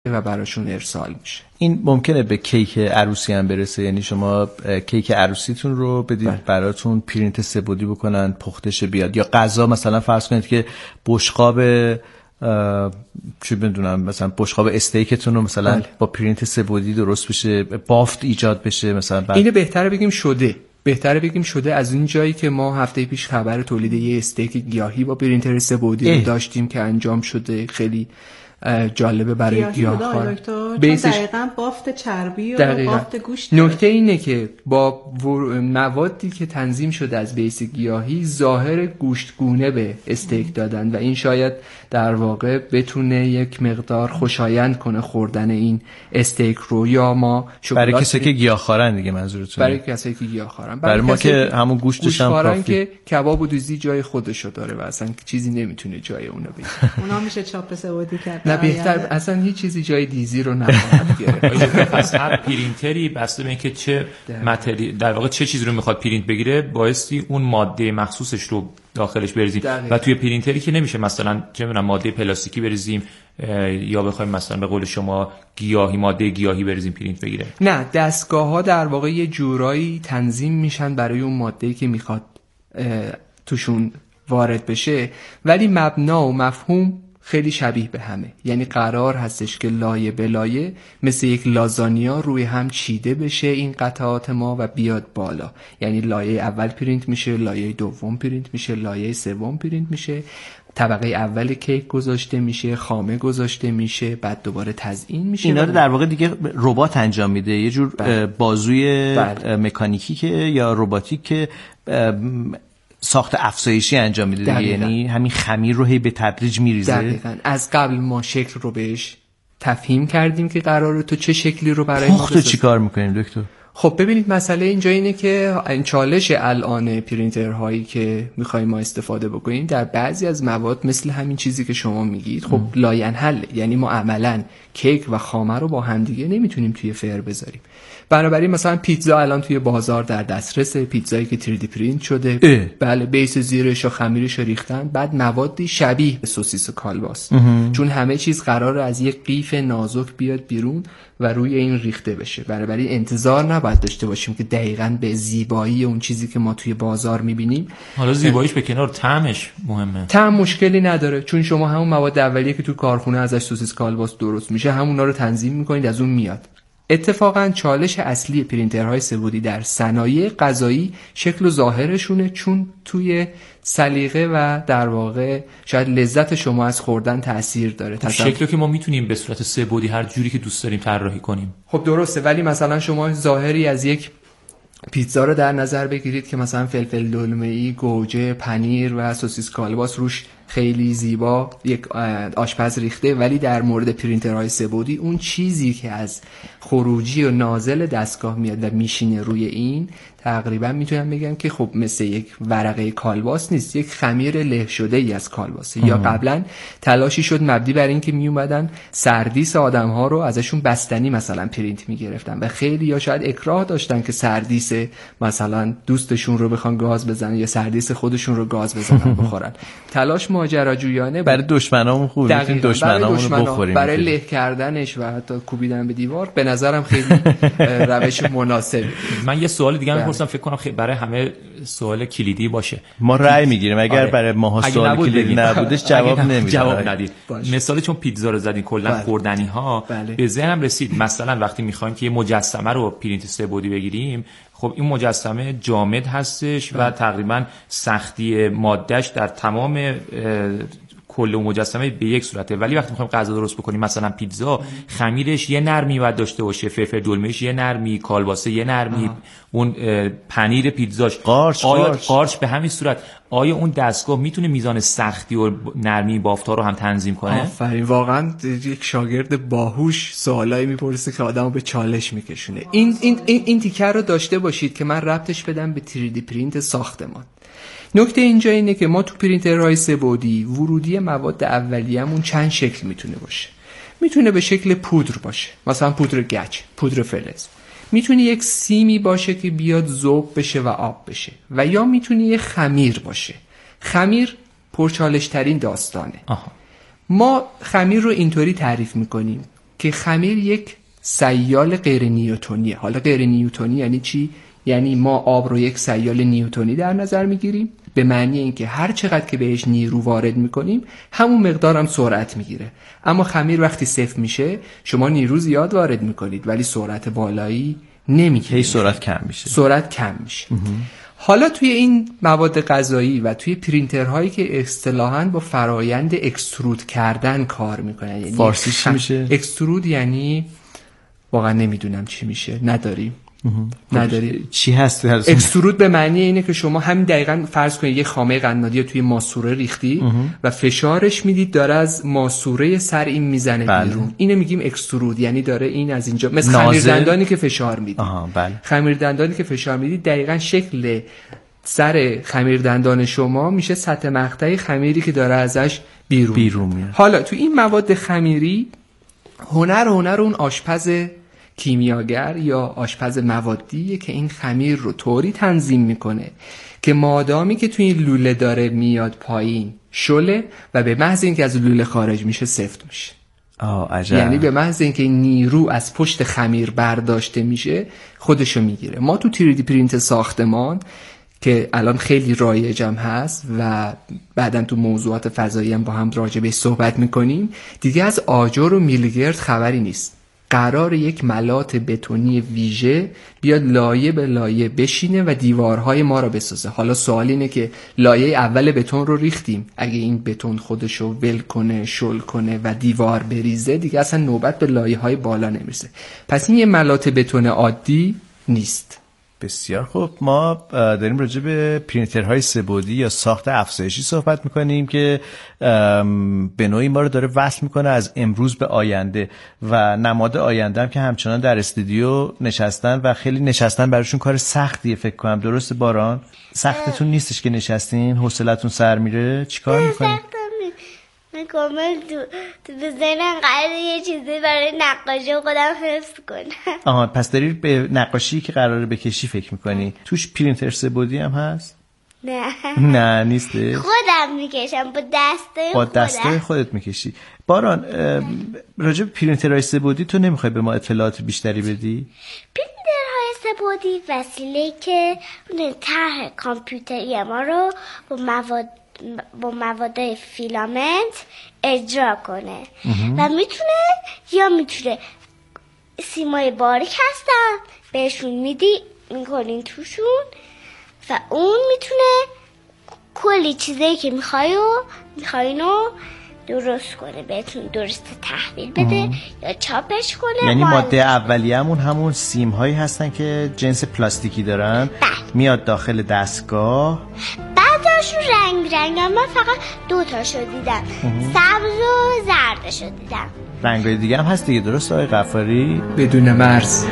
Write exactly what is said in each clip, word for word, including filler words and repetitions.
و براشون ارسال میشه. این ممکنه به کیک عروسی هم برسه؟ یعنی شما کیک عروسیتون رو بدید بله. براتون پرینت سه‌بعدی بکنن پختش بیاد، یا غذا مثلا فرض کنید که بشقاب چی بدونم مثلا بشقاب استیکتون رو مثلا بله. با پرینت سه‌بعدی درست بشه، بافت ایجاد بشه مثلا بعد... اینو بهتره بگیم شده بهتره بگیم شده از اون جایی که ما هفته پیش خبر تولید یه استیک گیاهی با پرینتر سه‌بعدی رو داشتیم که انجام شده. خیلی جالبه برای گیاهخوار. بیسش دقیقاً بافت چربی و دقیقاً. بافت گوشت. نکته اینه که با موادی که تنظیم شده از بیس گیاهی ظاهر گوشتگونه به استیک دادن و این شاید در واقع بتونه یک مقدار خوشایند کنه خوردن این استیک رو. یا ما برای کسایی که گیاهخوارن دیگه منظورتونه؟ برای کسایی که گیاهخوارن. برای, برای ما که همون گوشتش هم کافی. که کباب و دوزی جای خودشو داره و اصلا چیزی نمیتونه جای اونو بگیره. اونا میشه چاپ سه‌بعدی کرد. نه بهتر اصلا هیچ چیزی جای دیزی رو نخواهد گرفت. پس هر پرینتری بسته به اینکه چه متری در واقع چه چیزی رو میخواد پرینت بگیره بایستی اون ماده مخصوصش رو داخلش بریزیم و توی پرینتری که نمیشه مثلا چه میدونم ماده پلاستیکی بریزیم یا بخوایم مثلا به قول شما گیاهی ماده گیاهی بریزیم پرینت بگیره. نه، دستگاه‌ها در واقع یه جورایی تنظیم میشن برای اون ماده‌ای که میخواد توشون وارد بشه، ولی مبنا و مفهوم خیلی شبیه به همه. یعنی قرار هستش که لایه به لایه مثل یک لازانیا روی هم چیده بشه این قطعات ما و بیاد بالا. یعنی لایه اول پرینت میشه، لایه دوم پرینت میشه، لایه سوم پرینت میشه، طبقه اول کیک گذاشته میشه، خامه گذاشته میشه، بعد دوباره تزیین میشه. اینا رو در واقع دیگه ربات انجام میده، یه جور بله. بازوی بله. مکانیکی که یا رباتیک که ساخت افزایشی انجام میده دیگه. یعنی همین خمیر رو هی به تدریج میریزه. دقیقاً. از قبل ما شکل رو بهش تفهیم کردیم که قراره تو چه شکلی رو برای ما بسازیم. پخت چی کار میکنیم دکتر؟ خب ببینید مسئله اینجا اینه که این چالش الان پرینترهایی که میخوایم ما استفاده بکنیم در بعضی از مواد مثل همین چیزی که شما میگید خب لاینحل. یعنی ما عملاً کیک و خامه رو با همدیگه نمیتونیم توی فر بذاریم. بنابراین مثلا پیتزا الان توی بازار در دسترس، پیتزایی که تری دی پرینت شده اه. بله بیس زیرش و خمیرش رو ریختن، بعد موادی شبیه به سوسیس و کالباس اه. چون همه چیز قراره از یک قیف نازک بیاد بیرون و روی این ریخته بشه. بنابراین انتظار نباید داشته باشیم که دقیقاً به زیبایی اون چیزی که ما توی بازار میبینیم. حالا زیباییش به کنار، طعمش مهمه. طعم مشکلی نداره چون شما همون مواد اولیه که تو کارخونه ازش سوسیس کالباس درست میشه همونا رو تنظیم میکنید، از اون میاد. اتفاقا چالش اصلی پرینترهای سه‌بعدی در صنایع غذایی شکل و ظاهرشونه، چون توی سلیقه و در واقع شاید لذت شما از خوردن تأثیر داره. شکلی که ما میتونیم به صورت سه‌بعدی هر جوری که دوست داریم طراحی کنیم. خب درسته، ولی مثلا شما ظاهری از یک پیتزا رو در نظر بگیرید که مثلا فلفل دلمه‌ای، گوجه، پنیر و سوسیس کالباس روش خیلی زیبا یک آشپز ریخته، ولی در مورد پرینترهای سه‌بعدی اون چیزی که از خروجی و نازل دستگاه میاد و میشینه روی این تقریبا میتونم بگم که خب مثل یک ورقه کالباس نیست، یک خمیر له شده ای از کالباسه. یا قبلا تلاشی شد مبنی بر این که میومدن سردیس آدم‌ها رو ازشون بستنی مثلا پرینت میگرفتن و خیلی یا شاید اکراه داشتن که سردیس مثلا دوستشون رو بخوان گاز بزنن یا سردیس خودشون رو گاز بزنن بخورن. تلاش ماجراجویانه برای دشمنامون خوب، میتونیم دشمنامون رو بخوریم. برای له کردنش و حتی کوبیدن به دیوار به نظرم خیلی روش مناسبی. من یه سوال دیگه میپرسم، فکر کنم برای همه سوال کلیدی باشه. ما رأی میگیریم، اگر آره. برای ماها سوال کلیدی نبودش جواب نمیدیم. جواب ندید. مثال چون پیتزا رو زدین کلا خوردنی ها بله. به ذهنم رسید مثلا وقتی میخوایم که یه مجسمه رو پرینت سه‌بعدی بگیریم، خب این مجسمه جامد هستش بله. و تقریبا سختی مادهش در تمام کل مجسمه به یک صورته، ولی وقتی میخوایم غذا درست بکنیم مثلا پیتزا، خمیرش یه نرمی باید داشته باشه، فلفل دلمه‌ش یه نرمی، کالباسه یه نرمی، آه. اون پنیر پیتزاش قارچ آیا قارچ. قارچ به همین صورت. آیا اون دستگاه میتونه میزان سختی و نرمی بافت‌ها رو هم تنظیم کنه؟ آفرین، واقعا یک شاگرد باهوش سوالایی میپرسه که آدمو به چالش میکشونه. این این این, این تیکه رو داشته باشید که من ربطش بدم به تری دی پرینت ساختمان. نکته اینجا اینه که ما تو پرینترهای سه‌بعدی ورودی مواد اولیه‌مون چند شکل میتونه باشه. میتونه به شکل پودر باشه، مثلا پودر گچ، پودر فلز. میتونه یک سیمی باشه که بیاد ذوب بشه و آب بشه، و یا میتونه یک خمیر باشه. خمیر پرچالش ترین داستانه. آها. ما خمیر رو اینطوری تعریف میکنیم که خمیر یک سیال غیر نیوتونیه. حالا غیر نیوتونی یعنی چی؟ یعنی ما آب رو یک سیال نیوتونی در نظر میگیریم، به معنی اینکه هر چقدر که بهش نیرو وارد میکنیم همون مقدار هم سرعت میگیره. اما خمیر وقتی صفر میشه شما نیرو زیاد وارد میکنید ولی سرعت بالایی نمیگیرید، سرعت کم میشه. سرعت کم میشه. حالا توی این مواد غذایی و توی پرینترهایی که اصطلاحاً با فرایند اکسترود کردن کار میکنن، یعنی فارسی چی میشه؟ اکسترود یعنی واقعا نمیدونم چی میشه، نداریم. نداری چی هست؟ اکسترود به معنی اینه که شما همین دقیقاً فرض کنید یه خامه قنادی رو توی ماسوره ریختی و فشارش میدید داره از ماسوره سر این میزنه بله. بیرون، اینو میگیم اکسترود، یعنی داره این از اینجا، مثل خمیردندانی که فشار میدید. بله. خمیردندانی که فشار میدید دقیقاً شکل سر خمیردندان شما میشه سطح مقطعی خمیری که داره ازش بیرون بیرون میاد. حالا تو این مواد خمیری هنر هنر اون آشپز کیمیاگر یا آشپز موادیه که این خمیر رو طوری تنظیم میکنه که مادامی که توی این لوله داره میاد پایین شله و به محض اینکه از لوله خارج میشه سفت میشه. آه عجب. یعنی به محض اینکه نیرو از پشت خمیر برداشته میشه خودشو میگیره. ما تو تری دی پرینت ساختمان که الان خیلی رایجم هست و بعداً تو موضوعات فضایی هم با هم راجع بهش صحبت میکنیم، دیگه از آجر و میلیگرد خبری نیست. قرار یک ملات بتونی ویژه بیاد لایه به لایه بشینه و دیوارهای ما رو بسازه. حالا سوال اینه که لایه اول بتون رو ریختیم، اگه این بتون خودشو ول کنه، شل کنه و دیوار بریزه دیگه اصلا نوبت به لایه‌های بالا نمیرسه. پس این یه ملات بتون عادی نیست. بسیار خوب. ما داریم راجع به پرینترهای سه‌بعدی یا ساخت افزایشی صحبت میکنیم که به نوعی ما رو داره وصل میکنه از امروز به آینده و نماد آینده هم که همچنان در استودیو نشستن و خیلی نشستن براشون کار سختیه فکر کنم. درسته باران؟ سختتون نیستش که نشستین حوصلتون سر میره؟ چیکار میکنین؟ کامل تو تو بزنن قراره یه چیزی برای نقاشی خودم حفظ کنم. آها، پس داری به نقاشی که قراره بکشی فکر میکنی. توش پرینتر سه‌بعدی هم هست؟ نه نه نیسته. خودم میکشم با دسته با دسته خودت میکشی. باران راجع به پرینترهای سه‌بعدی تو نمیخوای به ما اطلاعات بیشتری بدی؟ پرینترهای سه‌بعدی وسیله که طرح کامپیوتری ما رو با مواد با مواد فیلامنت اجرا کنه و میتونه یا میتونه سیمای باریک هستن بهشون میدی میکنین توشون و اون میتونه کلی چیزایی که میخوای و میخواینو درست کنه، بهتون درست تحویل بده ام. یا چاپش کنه. یعنی ماده اولیه‌مون همون سیم هایی هستن که جنس پلاستیکی دارن. بله. میاد داخل دستگاه. بعضیاشون رنگ رنگ هم من فقط دو تاشو دیدم، سبز و زردشو دیدم. رنگای دیگه هم هست دیگه، درست آقای غفاری؟ بدون مرز.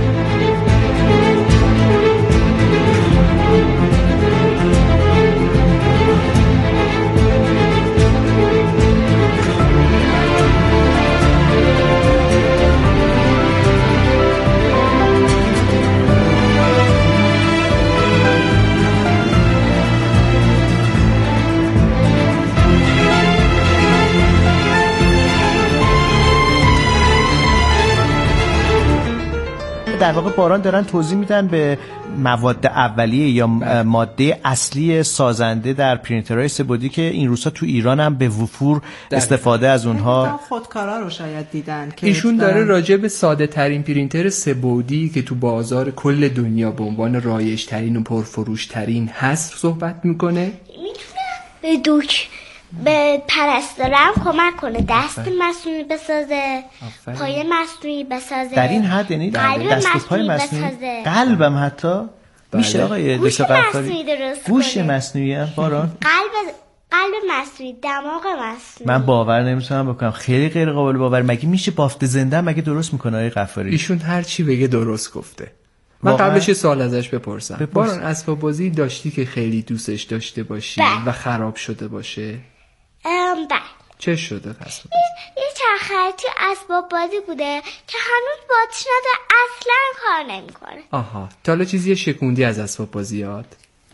در واقع باران دارن توضیح میدن به مواد اولیه یا ماده اصلی سازنده در پرینترهای سه‌بعدی که این روزها تو ایران هم به وفور استفاده از اونها. خودکارا رو شاید دیدن که ایشون داره راجع به ساده ترین پرینتر سه‌بعدی که تو بازار کل دنیا به عنوان رایج ترین و پرفروش ترین هست صحبت میکنه. میتونه به دوک به پرستارم کمک کنه، دست مصنوعی بسازه، پای مصنوعی بسازه. در این حد یعنی دست و پای مصنوعی، قلبم حتی میشه آقای گوش مصنوعی درست کنه. گوش مصنوعی هم باران؟ قلب قلب مصنوعی، دماغ مصنوعی. من باور نمیتونم بکنم، خیلی غیر قابل باور. مگه میشه بافت زنده مگه درست میکنه آقای غفاری؟ ایشون هر چی بگه درست گفته. من قبلش یه سوال ازش بپرسم. بپرس. باران اسباب بازی داشتی که خیلی دوستش داشته باشی بله. و خراب شده باشه؟ ام بله. چه شده پس؟ یه چرختی اسباب بازی بوده که هنوز باتری نداره، اصلا کار نمیکنه. آها، تا حالا چیزی شکوندی از اسباب بازیات؟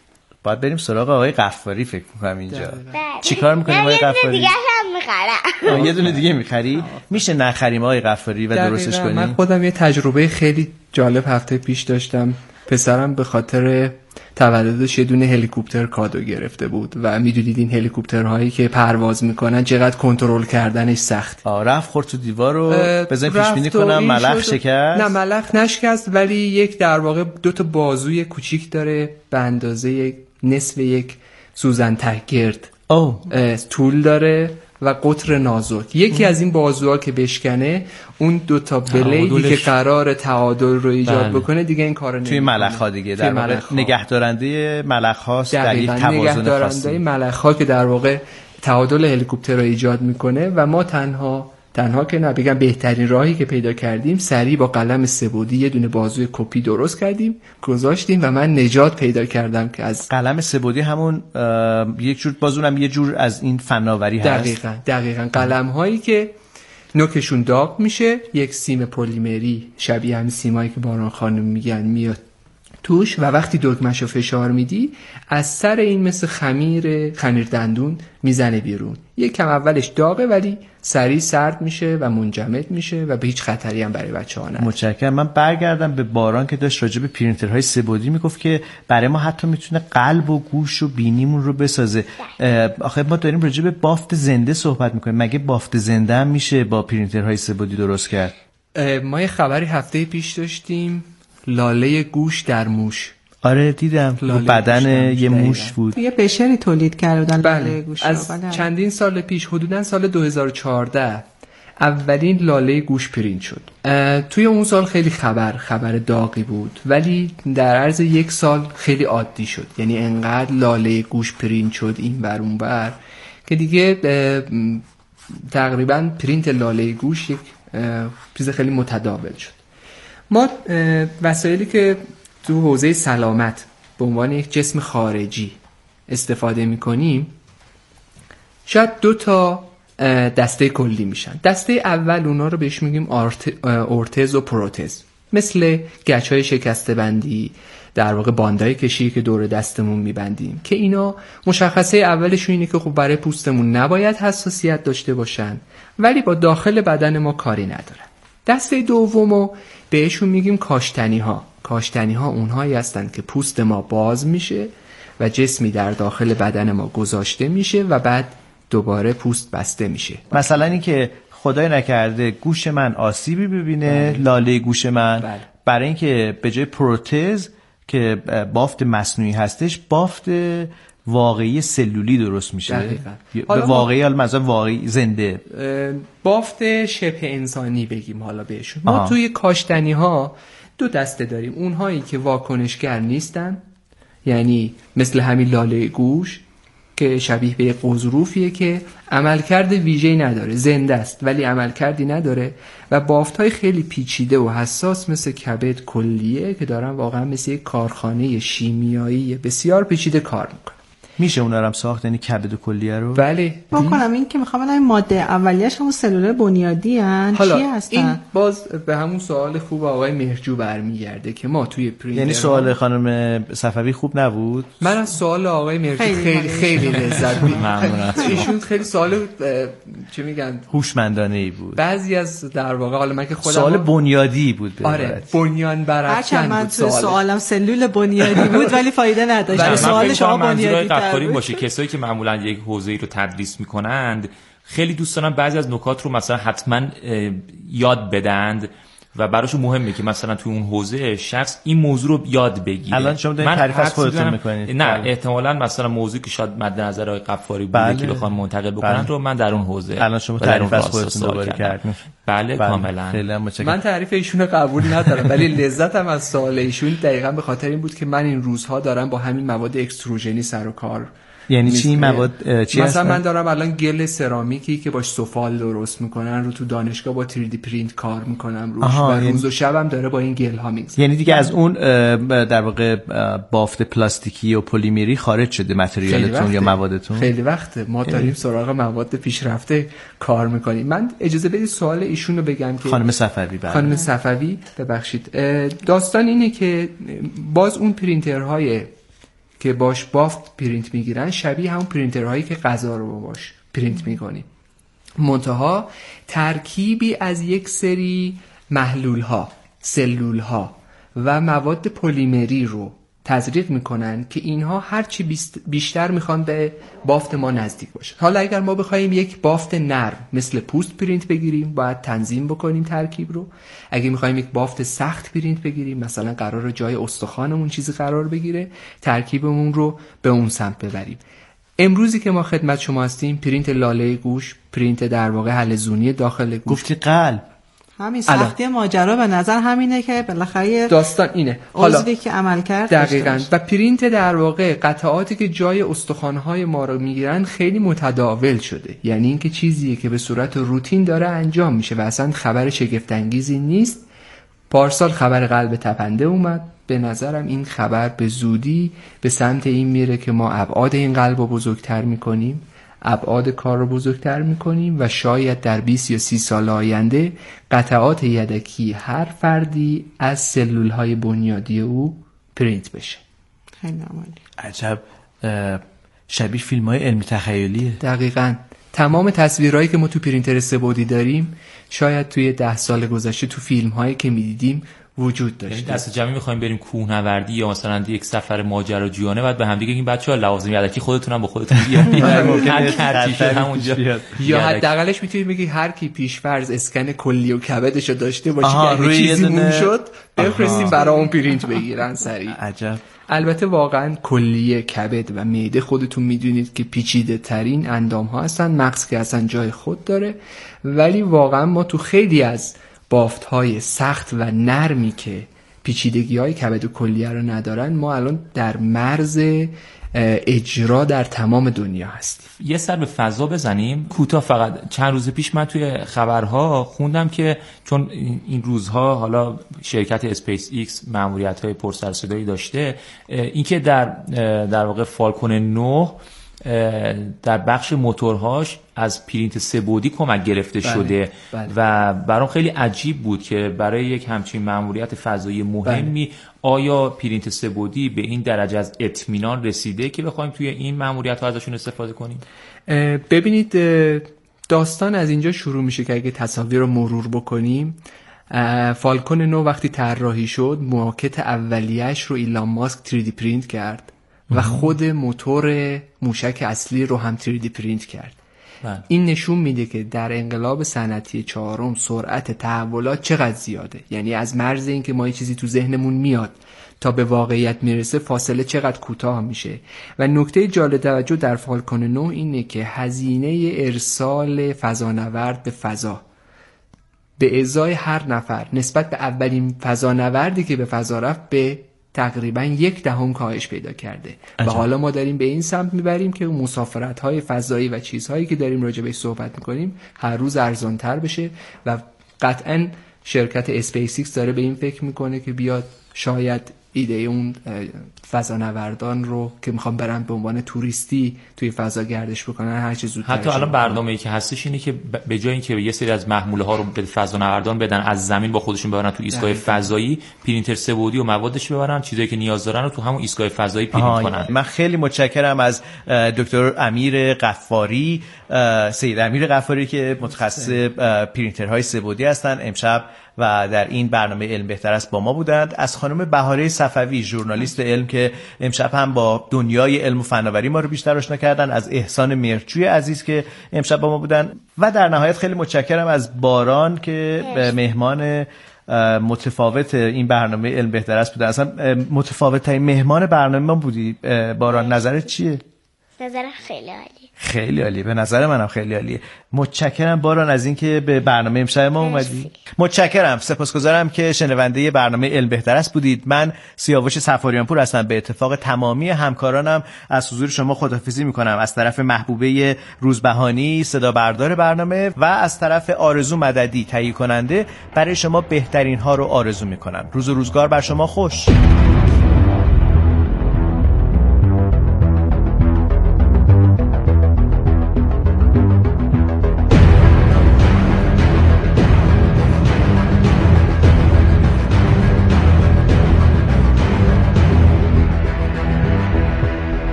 باید بریم سراغ آقای غفاری فکر می‌کنم اینجا. چیکار می‌کنیم آقای غفاری؟ دیگه هم می‌خرم. یه دونه دیگه می‌خری؟ میشه نخریم آقای غفاری و درستش کنیم؟ من خودم یه تجربه خیلی جالب هفته پیش داشتم. پسرم به خاطر تولدش یه دونه هلیکوپتر کادو گرفته بود و میدونید این هلیکوپترهایی که پرواز میکنن چقدر کنترل کردنش سخت. آ رفت خورد تو دیوار رو بزنین پیش بینی کنم ملخ شکست؟ نه ملخ نشکست، ولی یک در واقع دو تا بازوی کوچیک داره به اندازه نصف یک سوزن تهگرد طول داره و قطر نازک. یکی از این بازوها که بشکنه اون دو تا بلیدی که قرار تعادل رو ایجاد بله. بکنه دیگه این کارو نمیکنه. توی ملخ‌ها دیگه در واقع نگهدارنده ملخ‌هاست در یک توازن خاصی. نگهدارنده ملخ‌ها که در واقع تعادل هلیکوپتر رو ایجاد میکنه و ما تنها تنها که نه بگم بهترین راهی که پیدا کردیم سریع با قلم سه‌بعدی یه دونه بازوی کپی درست کردیم گذاشتیم و من نجات پیدا کردم که از قلم سه‌بعدی همون یک جور بازونم یه جور از این فناوری هست. دقیقاً دقیقاً قلم هایی که نوکشون داغ میشه، یک سیم پلیمری شبیه همین سیمایی که باران خانم میگن میاد توش و وقتی دکمه‌شو فشار میدی از سر این مثل خمیر خمیر دندون میزنه بیرون. یکم اولش داغه ولی سریع سرد میشه و منجمد میشه و به هیچ خطری هم برای بچه‌ها نداره. متشکرم. من برگردم به باران که داشت راجع به پرینترهای سه‌بعدی میگفت که برای ما حتی میتونه قلب و گوش و بینیمون رو بسازه. آخه ما داریم راجع به بافت زنده صحبت میکنیم، مگه بافت زنده هم میشه با پرینترهای سه‌بعدی درست کرد؟ ما یه خبری هفته پیش داشتیم لاله گوش در موش. آره دیدم بدن یه موش بود. یه بشری تولید کردن لاله گوش. از بله. چندین سال پیش حدوداً سال دو هزار و چهارده اولین لاله گوش پرینت شد. توی اون سال خیلی خبر خبر داغی بود ولی در عرض یک سال خیلی عادی شد. یعنی انقدر لاله گوش پرینت شد این ور اون ور که دیگه تقریباً پرینت لاله گوش یک چیز خیلی متداول شد. ما وسایلی که تو حوزه سلامت به عنوان یک جسم خارجی استفاده می‌کنیم شاید دو تا دسته کلی میشن. دسته اول اونا رو بهش میگیم ارتز و پروتز، مثل گچ‌های شکسته بندی، در واقع باندای کشی که دور دستمون میبندیم که اینا مشخصه اولشون اینه که خب برای پوستمون نباید حساسیت داشته باشن ولی با داخل بدن ما کاری ندارن. دسته دومو بهشون میگیم کاشتنی ها. کاشتنی ها اونهایی هستند که پوست ما باز میشه و جسمی در داخل بدن ما گذاشته میشه و بعد دوباره پوست بسته میشه. مثلا این که خدای نکرده گوش من آسیبی ببینه، بله. لاله گوش من، بله. برای اینکه به جای پروتز که بافت مصنوعی هستش بافت واقعی سلولی درست میشه. حالا واقعی حالا مثلا واقعی زنده بافت شبه انسانی بگیم حالا بهشون. ما آها. توی کاشتنی ها دو دسته داریم، اونهایی که واکنشگر نیستن یعنی مثل همین لاله گوش که شبیه به قزروفیه که عملکرد ویژه‌ای نداره، زنده است ولی عملکردی نداره، و بافت‌های خیلی پیچیده و حساس مثل کبد کلیه که دارن واقعا مثل یک کارخانه شیمیایی بسیار پیچیده کار میکنن. میشه اونا رو هم ساخت یعنی کبد کلیه رو؟ بله. بکنم این که میخوام ببینم ماده اولیه‌اش همون سلول بنیادی ان چی هستن؟ این باز به همون سوال خوب آقای مهرجو برمیگرده که ما توی پرینتر یعنی سوال خانم صفوی خوب نبود؟ من از سوال آقای مهرجو خیلی خیلی, خیلی لذت بردم. ایشون خیلی سوال چه میگن هوشمندانه‌ای بود. بعضی از در واقع حالا من که خودم سوال بنیادی بود. آره بنیان برافکن بود. من تو سوالم سلول بنیادی بود ولی فایده نداشت. سوال شما بنیادی کاری باشه. کسایی که معمولا یک حوزه‌ای رو تدریس میکنند خیلی دوست دارن بعضی از نکات رو مثلا حتما یاد بدند و براشون مهمه که مثلا توی اون حوزه شخص این موضوع رو یاد بگیره. الان شما دارین تعریف از خودتون میکنید. نه بله. احتمالاً مثلا موضوعی که شاید مد نظر آقای غفاری بوده بله. که بخوان منتقل بکنن بله. رو من در اون حوزه الان شما تعریف از خودتون دوباره کردین. بله, بله کاملا. من تعریف ایشون رو قبول ندارم ولی لذتم از سوال ایشون دقیقاً به خاطر این بود که من این روزها دارم با همین مواد اکستروژنی سر و کار. یعنی چی مواد چی مثلا من دارم الان گل سرامیکی که باش سفال درست میکنن رو تو دانشگاه با تری دی پرینت کار میکنم روش و یعنی روز و شبم داره با این گل ها میگذره. یعنی دیگه از اون در واقع بافت پلاستیکی و پلیمری خارج شده متریالتون یا موادتون؟ خیلی وقته ما داریم سراغ مواد پیشرفته کار میکنیم. من اجازه بدید سوال ایشون رو بگم که خانم صفوی بله. خانم صفوی ببخشید داستان اینه که باز اون پرینترهای که باش بافت پرینت میگیرن شبیه همون پرینترهایی که غذا رو باش پرینت میکنیم، منتها ترکیبی از یک سری محلول ها، سلول ها و مواد پلیمری رو تزریق میکنن که اینها هرچی بیشتر میخوان به بافت ما نزدیک باشه. حالا اگر ما بخوایم یک بافت نرم مثل پوست پرینت بگیریم باید تنظیم بکنیم ترکیب رو. اگه میخوایم یک بافت سخت پرینت بگیریم، مثلا قرار جای استخوانمون چیزی قرار بگیره، ترکیبمون رو به اون سمت ببریم. امروزی که ما خدمت شما هستیم پرینت لاله گوش، پرینت در واقع حلزونی داخل گوش. گفتی قلب. همین سختی ماجرا به نظر همینه که بالاخره داستان اینه. حالا عضوی که عمل کرد دقیقاً و پرینت در واقع قطعاتی که جای استخوان‌های ما رو میگیرن خیلی متداول شده، یعنی اینکه چیزیه که به صورت روتین داره انجام میشه و اصلا خبر شگفت انگیزی نیست. پارسال خبر قلب تپنده اومد، به نظرم این خبر به زودی به سمت این میره که ما ابعاد این قلب رو بزرگتر میکنیم، ابعاد کار رو بزرگتر میکنیم و شاید در بیست یا سی سال آینده قطعات یدکی هر فردی از سلول های بنیادی او پرینت بشه. خیلی عالی. عجب، شبیه فیلم های علمی تخیلیه. دقیقاً تمام تصویرهایی که ما تو پرینتر سه‌بعدی داریم شاید توی ده سال گذشته تو فیلم هایی که میدیدیم وجود داشته. یعنی دست جمعی می‌خوایم بریم کوهنوردی یا مثلا یک سفر ماجراجویانه، بعد به هم دیگه این بچه‌ها لوازم یدکی خودتون هم با خودتون بیارید همونجا، یا حداقلش میتونید بگی هر کی پیش‌فرض اسکن کلی و کبدشو داشته باشه که اگه چیزی مون شد بفرستیم برای اون پرینت بگیرن سریع. عجب. البته واقعا کلیه، کبد و معده خودتون میدونید که پیچیده ترین اندام ها هستن، مغز که اصلا جای خود داره، ولی واقعا ما تو خیلی از بافت های سخت و نرمی که پیچیدگی های کبد و کلیه رو ندارن ما الان در مرز اجرا در تمام دنیا هستیم. یه سر به فضا بزنیم کوتاه. فقط چند روز پیش من توی خبرها خوندم که چون این روزها حالا شرکت اسپیس ایکس ماموریت‌های پرسر و صدایی داشته، اینکه در در واقع فالکون نه در بخش موتورهاش از پرینت سه‌بعدی کمک گرفته بله، شده بله. و برام خیلی عجیب بود که برای یک همچین ماموریت فضایی مهمی بله. آیا پرینت سه‌بعدی به این درجه از اطمینان رسیده که بخوایم توی این ماموریت‌ها ازشون استفاده کنیم؟ ببینید داستان از اینجا شروع میشه که اگه تصاویر رو مرور بکنیم، فالکون نه وقتی طراحی شد ماکت اولیه‌اش رو ایلان ماسک تری دی پرینت کرد و خود موتور موشک اصلی رو هم تری دی پرینت کرد. بله. این نشون میده که در انقلاب صنعتی چهارم سرعت تحولات چقدر زیاده، یعنی از مرز این که ما یه چیزی تو ذهنمون میاد تا به واقعیت میرسه فاصله چقدر کوتاه میشه. و نکته جالب توجه در فالکون نه اینه که هزینه ارسال فضانورد به فضا به ازای هر نفر نسبت به اولین فضانوردی که به فضا رفت به تقریبا یک دهم کاهش پیدا کرده. عجب. و حالا ما داریم به این سمت میبریم که مسافرت‌های فضایی و چیزهایی که داریم راجع بهش صحبت میکنیم هر روز ارزان‌تر بشه و قطعاً شرکت اسپیس ایکس داره به این فکر میکنه که بیاد شاید ایده اون فضانوردان رو که میخوام برن به عنوان توریستی توی فضا گردش بکنن هر چه زودتر. حتی الان برنامه‌ای که هستش اینه که به جای اینکه یه سری از محموله ها رو به فضانوردان بدن از زمین با خودشون ببرن تو ایستگاه فضایی، پرینتر سه‌بعدی و موادش ببرن، چیزایی که نیاز دارن رو تو همون ایستگاه فضایی پرینت کنن. من خیلی متشکرم از دکتر امیر غفاری، سید امیر غفاری که متخصص پرینترهای سه‌بعدی هستن، امشب و در این برنامه علم بهتر است با ما بودند. از خانم بهاره صفوی ژورنالیست علم که امشب هم با دنیای علم و فناوری ما رو بیشتر آشنا کردن، از احسان مرچوی عزیز که امشب با ما بودن و در نهایت خیلی متشکرم از باران که مهمان متفاوت این برنامه علم بهتر است بوده. اصلا متفاوت ترین مهمان برنامه ما بودی باران. نظرت چیه؟ نظر خیلی عالی. خیلی عالی، به نظر منم خیلی عالیه. متشکرم باران از اینکه به برنامه امشب ما اومدی. متشکرم، سپاسگزارم که شنونده برنامه علم بهتر است بودید. من سیاوش صفاریان پور هستم. به اتفاق تمامی همکارانم از حضور شما خداحافظی میکنم. از طرف محبوبه روزبهانی صدا بردار برنامه و از طرف آرزو مددی تهیه کننده برای شما بهترین ها رو آرزو میکنم. روز و روزگار بر شما خوش.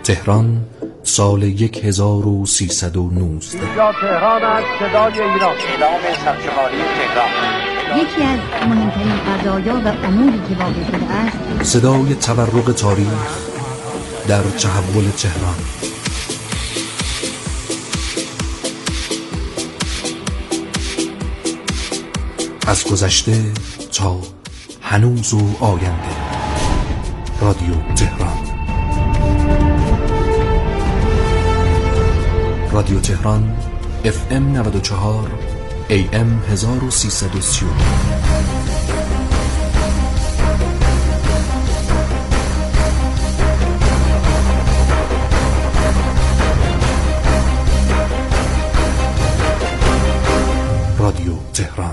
تهران سال هزار و سیصد و نوزده. اینجا تهران است، صدای ایران. اعلام سرشماری تهران. یکی از مهمترین قضایا و اموری که واقع شده است صدای تورق تاریخ در تحول تهران. از گذشته تا هنوز و آینده. رادیو تهران. رادیو تهران اف ام نود و چهار ای ام هزار و سیصد و سی و نه. رادیو تهران.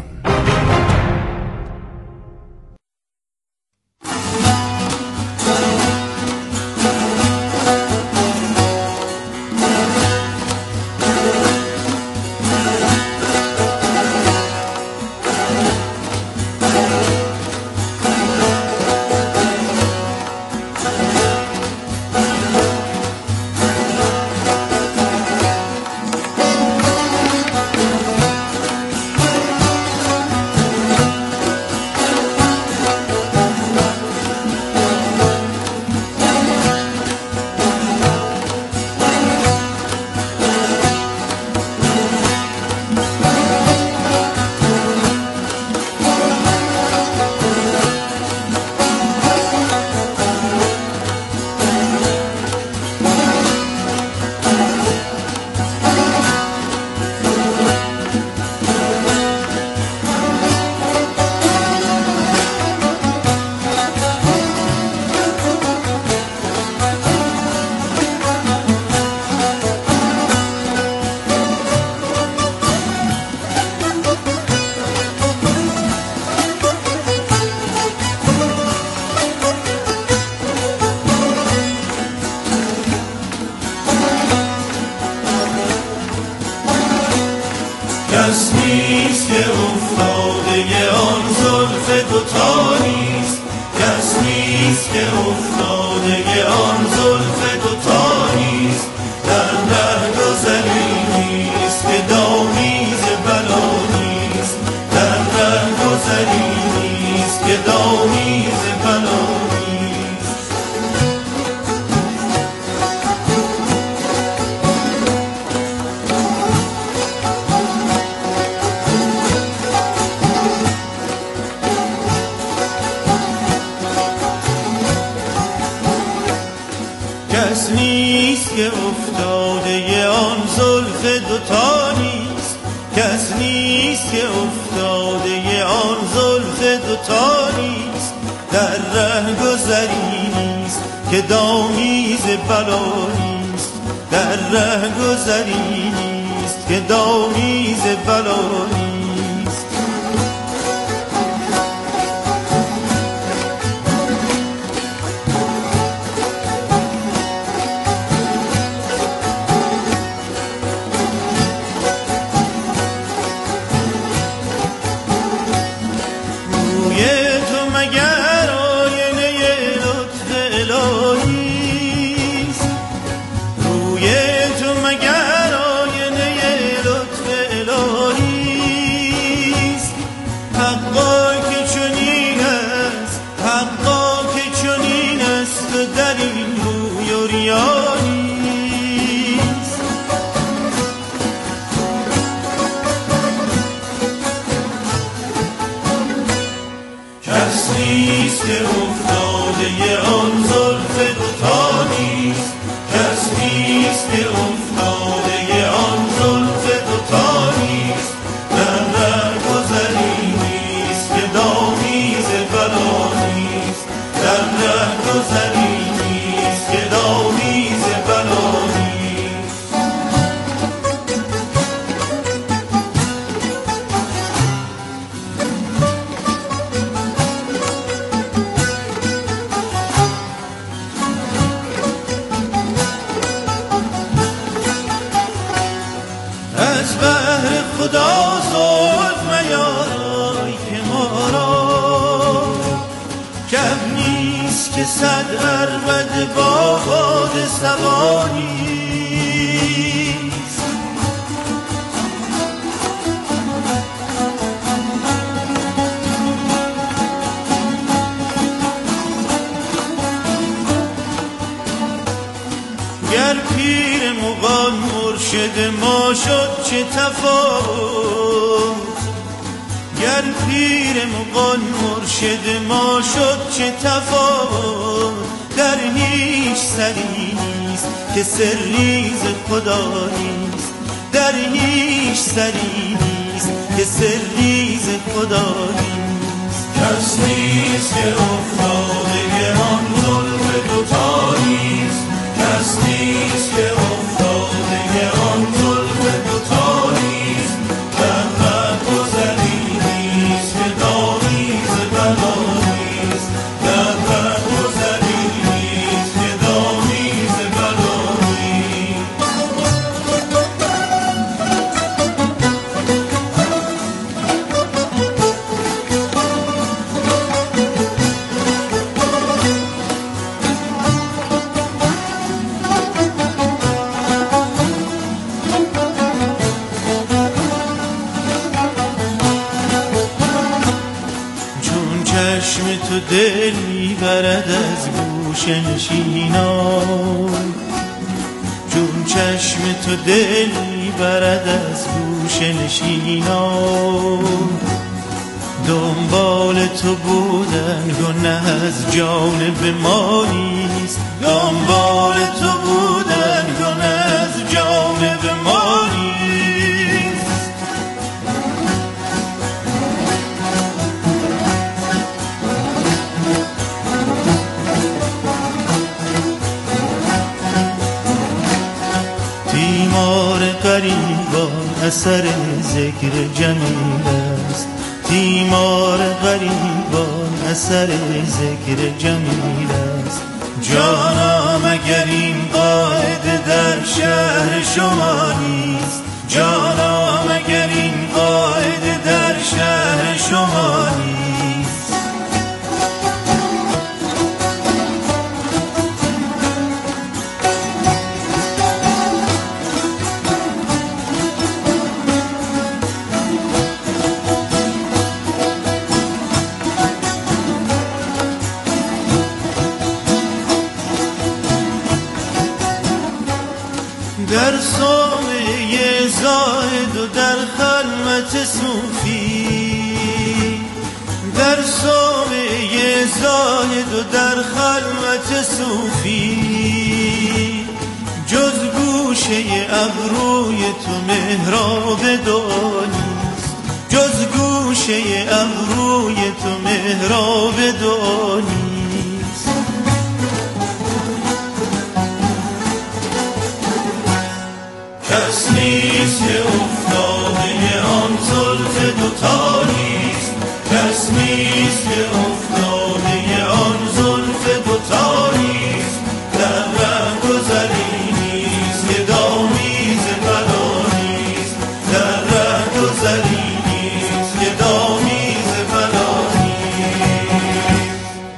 کس نیست که افتاده آن زلف دوتا نیست، کس نیست که افتاده آن زلف دوتا نیست، در ره گذری نیست که دامیز بلا نیست، در ره گذری نیست که دامیز بلا نیست. کس نیست که افتاده آن زلف دوتا نیست، کس نیست که افتاده آن زلف دوتا نیست، در ره گذری نیست که دامیز بلا نیست، در ره گذری نیست که دامیز بلا نیست. که صد عربده با باد صبا نیست. گر پیر مغان مرشد ما شد چه تفاوت، گر پیر مغان مرشد ما شد چه تفاوت، در هیچ سری نیست که سری ز خدا نیست، در هیچ سری نیست که سری ز خدا نیست. کس نیست که افتاده آن ظلم دوتا نیست، کس نیست که افتاده آن ظلم دوتا نیست، در بد گذری نیست که دامی ز بلا نیست، در بد گذری نیست که دامی ز بلا نیست. چشم تو دل میبرد از گوش نشینان، چون چشم تو دل میبرد از گوش نشینان، دنبال تو بودن گناه از جانب ما نیست، دنبال تو بودن گناه از جانب ما نیست. تیمار غریبان اثر ذکر جمیل است، تیمار غریبان اثر ذکر جمیل است. جانم اگر این قاعده در شهر شما نیست، جانم اگر این قاعده در شهر شما نیست. در صومعه زاهد و در خلوت صوفی، در صومعه زاهد و در خلوت صوفی، جز گوشه ابروی تو محراب دعا نیست، جز گوشه ابروی تو محراب دعا نیست. کس نیست که افتاده آن زلف دوتا نیست، کس نیست که افتاده آن زلف دوتا نیست، در رنگ گذری نیست که دامی ز بلا نیست، در رنگ گذری نیست که دامی ز بلا نیست.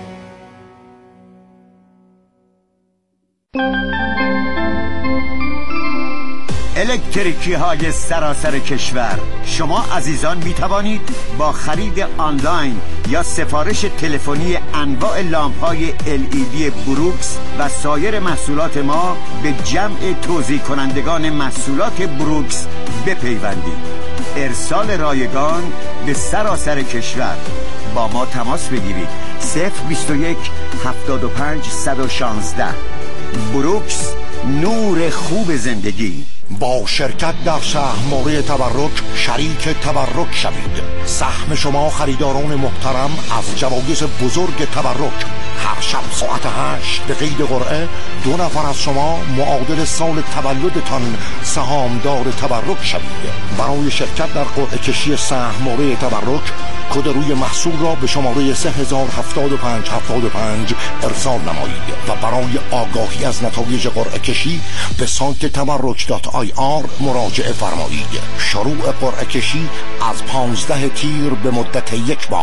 الکتریکی های سراسر کشور، شما عزیزان می توانید با خرید آنلاین یا سفارش تلفنی انواع لامپ های ال ای دی بروکس و سایر محصولات ما به جمع توزیع کنندگان محصولات بروکس بپیوندید. ارسال رایگان به سراسر کشور. با ما تماس بگیرید. صفر بیست و یک هفتاد و پنج صد و شانزده. بروکس، نور خوب زندگی. با شرکت در سهم‌موری تبرک شریک تبرک شوید. سهم شما خریداران محترم از جوایز بزرگ تبرک. هر شب ساعت هشت به قید قرعه دو نفر از شما معادل سال تولدتان سهامدار تبرک شوید. برای شرکت در قرعه کشی سهم‌موری تبرک کد روی محصول را به شماره سه هزار هفتاد و پنج هفتاد و پنج ارسال نمایید و برای آگاهی از نتایج قرعه کشی به سایت تبرک دات آی آر مراجعه فرمایید. شروع قرعه کشی از پانزده تیر به مدت یک ماه